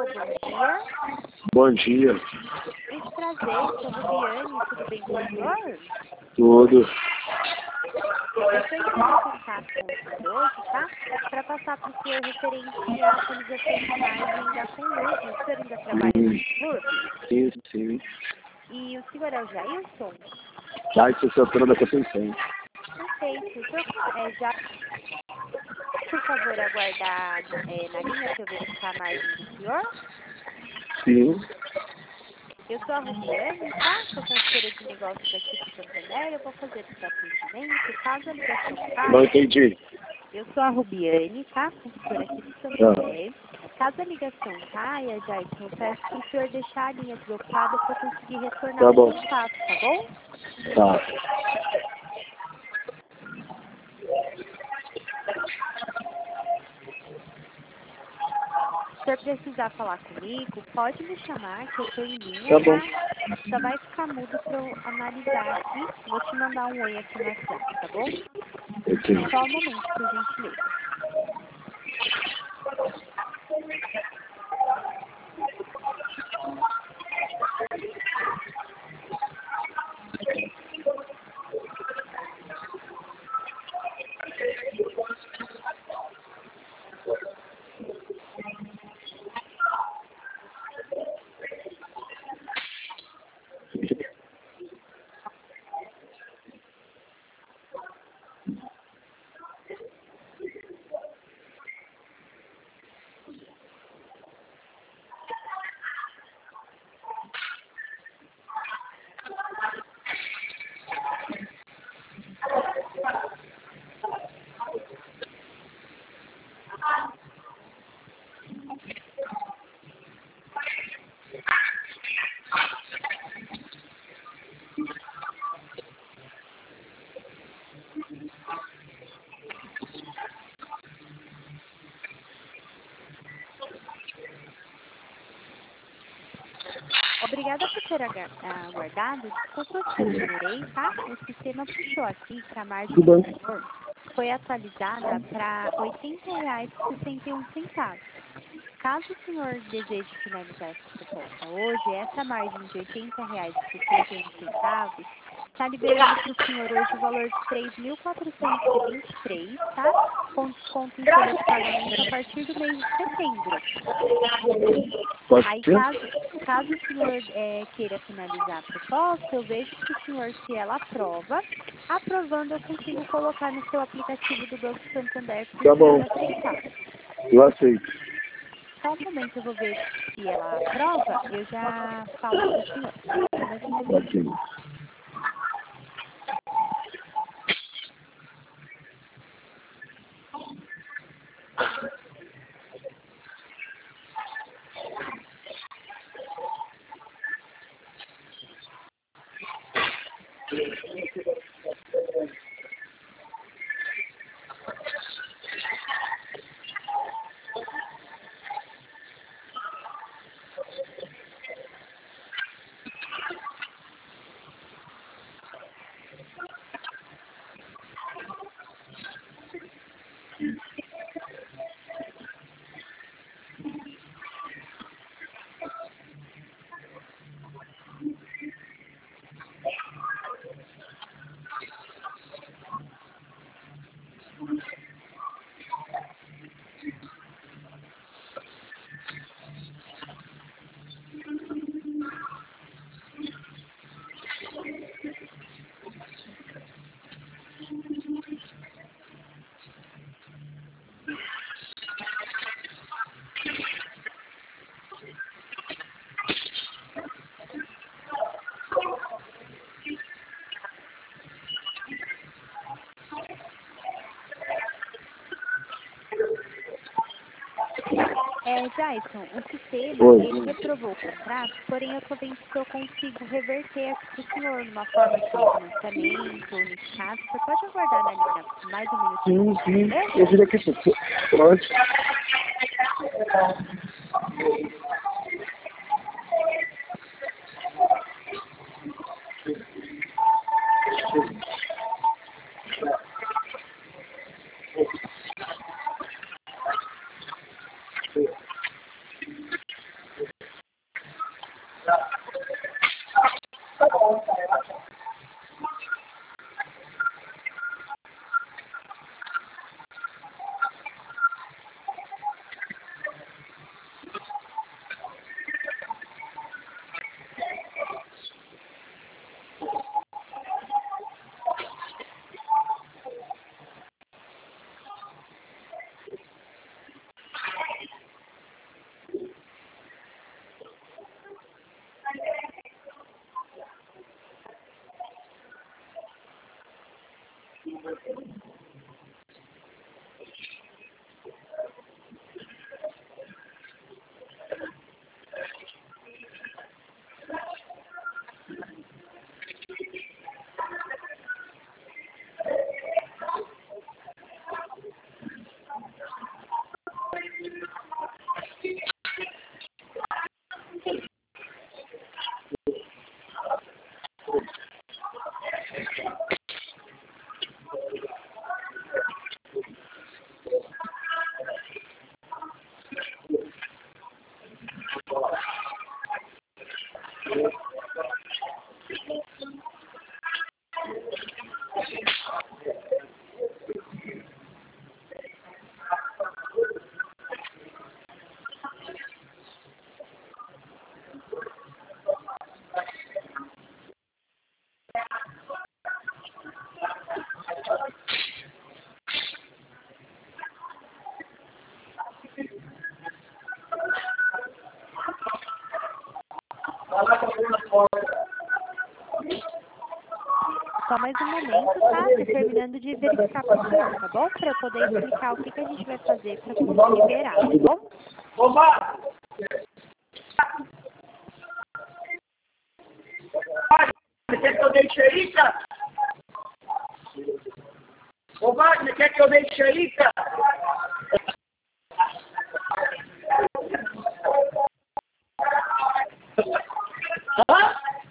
bom dia. Bom dia. Muito prazer, sou Rubiane, tudo bem com o senhor? Tudo. Eu estou entrando em contato com o senhor hoje, tá? Para passar para o senhor referente à atualização de margem da Conlube. O senhor ainda trabalha no clube? Sim, sim. E o senhor é o Jailson? Já que você é da Conceição. Perfeito. O senhor já, por favor, aguardar na linha para eu verificar a margem do senhor? Sim. Eu sou a Rubiane, tá? Sou consultora de negócios aqui do Santander. Eu vou fazer o seu atendimento. Caso a ligação Não caia, entendi. eu sou a Rubiane, tá? Consultora aqui do Santander. Caso a ligação caia, Jairson, eu peço para o senhor deixar a linha desocupada para eu conseguir retornar Tá o bom. contato, tá bom? Tá. Se o senhor precisar falar comigo, pode me chamar que eu estou em linha, Tá bom. tá? Só vai ficar mudo para eu analisar aqui. Vou te mandar um oi aqui no WhatsApp, tá bom? Ok. Só um momento, por gentileza. Obrigada por ter aguardado. Desculpa se eu demorei, tá? O sistema puxou aqui que a margem Tudo do bem. senhor foi atualizada para R$ 80,61. Caso o senhor deseje finalizar essa proposta hoje, essa margem de R$ 80,61 está liberando para o senhor hoje o valor de 3.423, tá? Com desconto em folha de pagamento a partir do mês de setembro. Pode Aí, ser? caso o senhor queira finalizar a proposta, eu vejo para o senhor se ela aprova. Aprovando, eu consigo colocar no seu aplicativo do Banco Santander para Tá o senhor bom. aceitar. Eu aceito. Só um momento, eu vou ver se ela aprova, eu já falo para o senhor. Apenas um momento. Ok. Jason, o sistema, Oi. ele reprovou o contrato, porém eu estou vendo se eu consigo reverter aqui para o senhor, numa forma de refinanciamento, nesse caso. Você pode aguardar na linha mais um minutinho, Sim, por sim. gentileza? Eu diria que pode. Só mais um momento, tá? Terminando de verificar com o senhor, tá bom? Para eu poder explicar o que a gente vai fazer para conseguir liberar, tá bom? Oba! Você quer que eu deixe aí, cara? Ô, Wagner, quer que eu deixe aí, cara? Hã?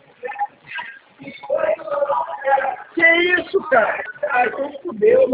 Que isso, cara? Ai, então fudeu.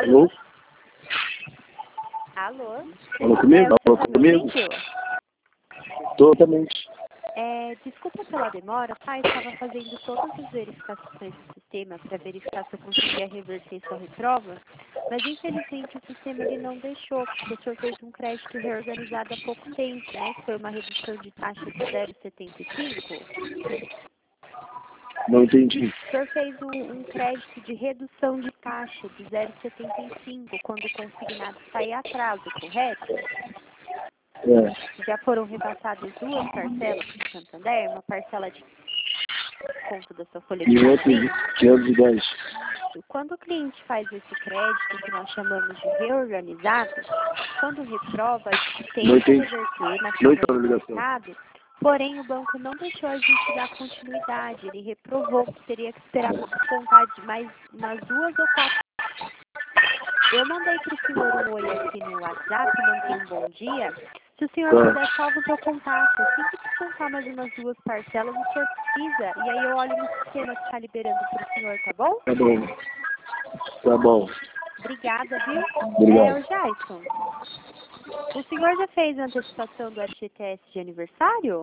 Alô? Alô? Falou comigo? Você Falou tá me comigo? ouvindo? Totalmente. Desculpa pela demora, tá? Eu estava fazendo todas as verificações do sistema para verificar se eu conseguia reverter sua reprova, mas infelizmente o sistema ele não deixou, porque o senhor fez um crédito reorganizado há pouco tempo, né? Que foi uma redução de taxa de 0,75. Não entendi. O senhor fez um crédito de redução de taxa de 0,75 quando o consignado está em atraso, correto? Já foram repassadas duas parcelas para o Santander, uma parcela de conto da sua folha de pagamento. 510. Quando o cliente faz esse crédito, que nós chamamos de reorganizado, quando reprova, a gente tenta reverter na forma do mercado, porém o banco não deixou a gente dar continuidade, ele reprovou, teria que esperar para descontar de mais umas 2 ou 4. Eu mandei para o senhor um oi aqui no WhatsApp, mandei um bom dia. Se o senhor puder, salva o seu contato. Assim que descontar mais umas 2 parcelas, o senhor precisa. E aí eu olho no sistema que está liberando para o senhor, tá bom? Tá bom. Tá bom. Obrigada, viu? Obrigado. O Jason, o senhor já fez a antecipação do FGTS de aniversário?